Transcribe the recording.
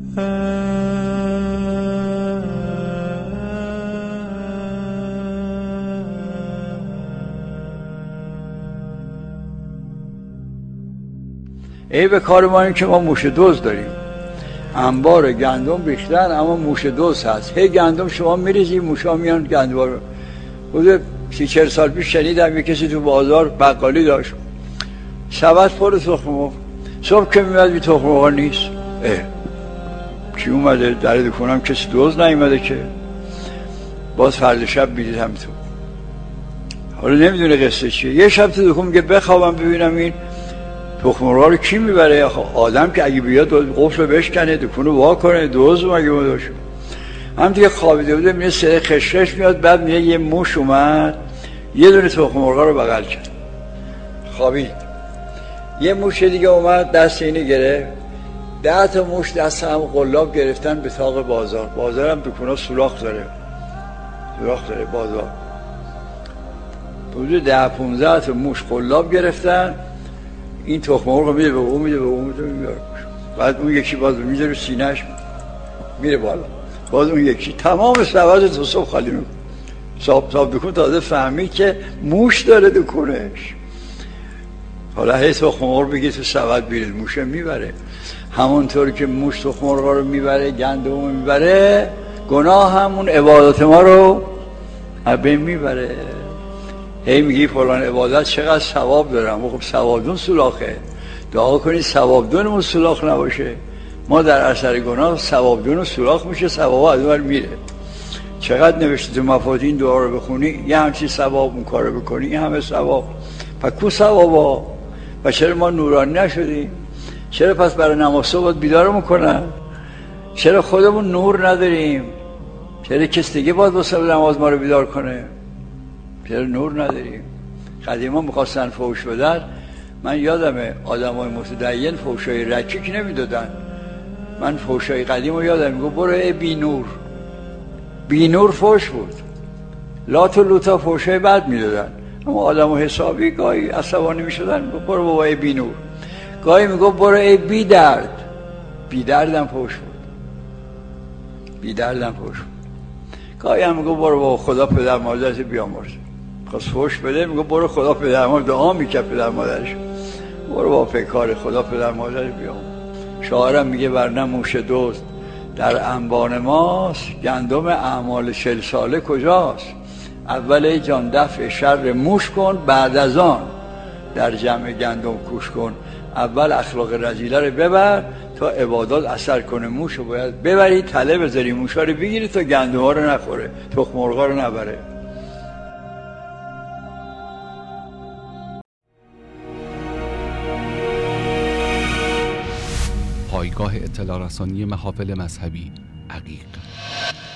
عیب کار ما این که ما موشه دوز داریم. انبار گندم ریختن اما موشه دوز هست. هی گندم شما میریزی موشا میان گندم رو. حدود 30-40 سال پیش شنیدم یه کسی تو بازار بقالی داشت، سبد پر تخم مرغ. صبح که میاد بی تخم مرغ نیست. کی اومده؟ در دکونم کسی دوز نیومده که. باز فردا شب بیدید همینطور. حالا نمیدونه قصه چیه. یه شب تو دکون میگه بخوابم ببینم این تخم مرغ رو کی میبره. آدم که اگه بیاد قفل بشکنه دکونو وا کنه دوز مگه بوداشو. هم دیگه خوابیده بوده میگه سر خشخش میاد. بعد میگه یه موش اومد یه دونه تخم مرغ رو بغل کرد خوابید. یه موش دیگه اومد دست اینو گرفت. 10 تا موش دست هم قلاب گرفتن به طاق بازار. بازار هم دکونا سوراخ داره بازار. حدود 10-15 تا موش قلاب گرفتن. این تخم مرغ رو میده به اون میده به اون میده. بعد اون یکی باز میده رو سینه‌اش میره بالا. باز اون یکی تمام سبد تو صبح خالی میکنه. صاحب دکون تازه فهمید که موش داره دکونش. حالا هی تخم مرغ بگی تو سبد بیرید موشه میبره. همونطور که موش تخم مرغ رو میبره گندم رو میبره، گناه همون عبادت ما رو بین میبره. هی میگی فلان عبادت چقدر ثواب دارم. خب ثوابدون سولاخه. دعا کنید ثوابدونمون سولاخ نباشه. ما در اثر گناه ثوابدون سولاخ میشه، ثواب از اون میره. چقدر نوشته تو مفاتیح این دعا رو بخونی یه همچین ثواب اون کار رو بکنی این همه ثواب. پس کو ثوابا؟ و چرا ما نورانی نشدیم؟ چرا پس برای نماز صبح بیدارمون کنن؟ چرا خودمون نور نداریم؟ چرا کس دیگه باید واسه نماز ما رو بیدار کنه؟ چرا نور نداریم؟ قدیما میخواستن فوش بدن. من یادمه آدمای متدین فوشای رکیک نمیدادن. من فوشای قدیم رو یادم میگو برو ای بی نور. بی نور فوش بود. لات و لوتا فوشای بد میدادن. اما آدم حسابی گاهی عصبانی میشدن میگو برو بابا ای بی نور. گاهی میگو برو ای بی درد. بی دردم فوش بود. بی دردم فوش بود. گاهی هم میگو برو بابا خدا پدر مادرت بیامرز. خواست فوش بده میگو برو خدا پدر مادر دعا میکرد پدر مادرش. برو بابا فکر خدا پدر مادرت بیامرز. شاعرم میگه ورنه موش دوست در انبان ماست، گندم اعمال 40 ساله کجاست؟ اول جان دفع شر موش کن، بعد از آن در جمع گندم کوش کن. اول اخلاق رذیله رو ببر تا عبادات اثر کنه. موش رو باید ببری تله بذاری موشا رو بگیری تا گندم ها رو نخوره، تخم مرغا رو نبره. پایگاه اطلاع رسانی محافل مذهبی عقیق.